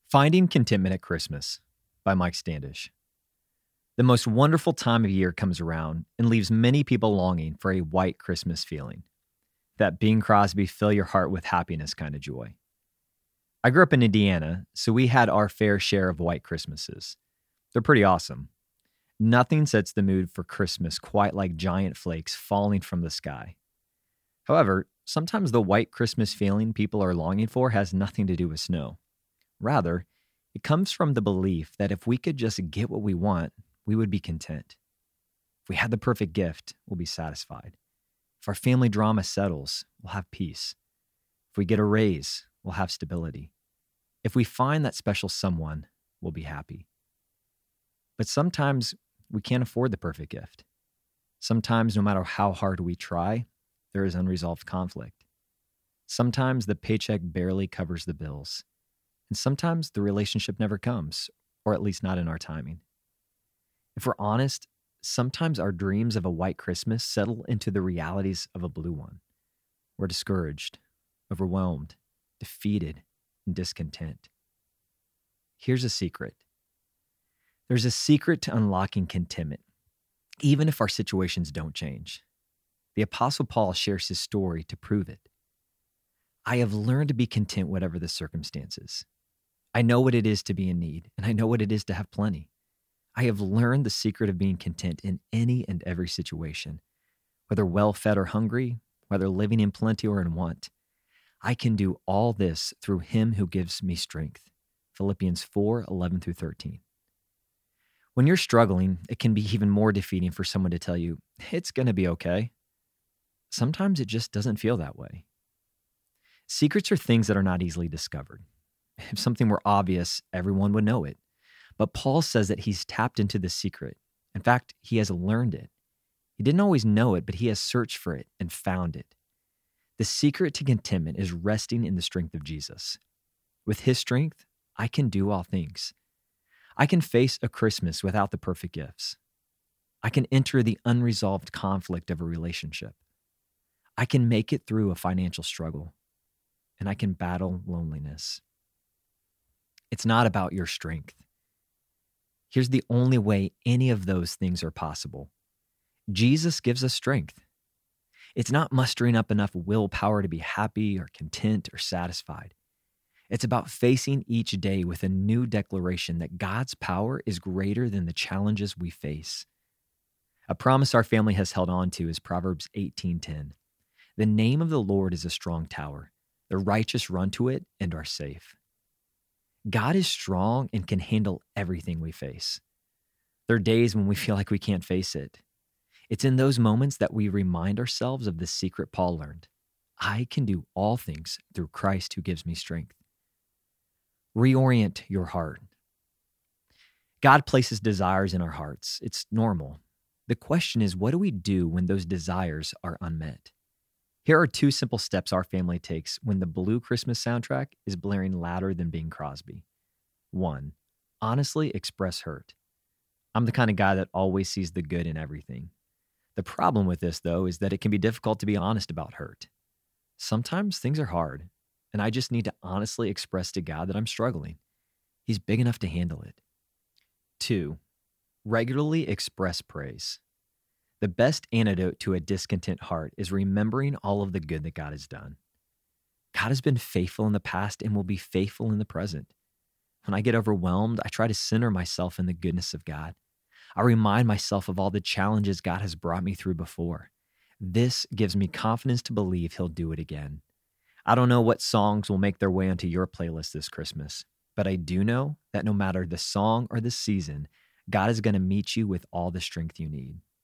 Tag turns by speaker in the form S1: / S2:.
S1: Finding Contentment at Christmas by Mike Standish. The most wonderful time of year comes around and leaves many people longing for a white Christmas feeling. That Bing Crosby fill your heart with happiness kind of joy. I grew up in Indiana, so we had our fair share of white Christmases. They're pretty awesome. Nothing sets the mood for Christmas quite like giant flakes falling from the sky. However, sometimes the white Christmas feeling people are longing for has nothing to do with snow. Rather, it comes from the belief that if we could just get what we want, we would be content. If we had the perfect gift, we'll be satisfied. If our family drama settles, we'll have peace. If we get a raise, we'll have stability. If we find that special someone, we'll be happy. But sometimes we can't afford the perfect gift. Sometimes, no matter how hard we try, there is unresolved conflict. Sometimes the paycheck barely covers the bills. And sometimes the relationship never comes, or at least not in our timing. If we're honest, sometimes our dreams of a white Christmas settle into the realities of a blue one. We're discouraged, overwhelmed, defeated, and discontent. Here's a secret. There's a secret to unlocking contentment, even if our situations don't change. The Apostle Paul shares his story to prove it. I have learned to be content whatever the circumstances. I know what it is to be in need, and I know what it is to have plenty. I have learned the secret of being content in any and every situation, whether well-fed or hungry, whether living in plenty or in want. I can do all this through him who gives me strength. Philippians 4:11-13. When you're struggling, it can be even more defeating for someone to tell you, it's going to be okay. Sometimes it just doesn't feel that way. Secrets are things that are not easily discovered. If something were obvious, everyone would know it. But Paul says that he's tapped into the secret. In fact, he has learned it. He didn't always know it, but he has searched for it and found it. The secret to contentment is resting in the strength of Jesus. With his strength, I can do all things. I can face a Christmas without the perfect gifts. I can enter the unresolved conflict of a relationship. I can make it through a financial struggle. And I can battle loneliness. It's not about your strength. Here's the only way any of those things are possible. Jesus gives us strength. It's not mustering up enough willpower to be happy or content or satisfied. It's about facing each day with a new declaration that God's power is greater than the challenges we face. A promise our family has held on to is Proverbs 18:10. The name of the Lord is a strong tower. The righteous run to it and are safe. God is strong and can handle everything we face. There are days when we feel like we can't face it. It's in those moments that we remind ourselves of the secret Paul learned. I can do all things through Christ who gives me strength. Reorient your heart. God places desires in our hearts. It's normal. The question is, what do we do when those desires are unmet? Here are 2 simple steps our family takes when the Blue Christmas soundtrack is blaring louder than Bing Crosby. 1, honestly express hurt. I'm the kind of guy that always sees the good in everything. The problem with this, though, is that it can be difficult to be honest about hurt. Sometimes things are hard, and I just need to honestly express to God that I'm struggling. He's big enough to handle it. 2, regularly express praise. The best antidote to a discontent heart is remembering all of the good that God has done. God has been faithful in the past and will be faithful in the present. When I get overwhelmed, I try to center myself in the goodness of God. I remind myself of all the challenges God has brought me through before. This gives me confidence to believe He'll do it again. I don't know what songs will make their way onto your playlist this Christmas, but I do know that no matter the song or the season, God is going to meet you with all the strength you need.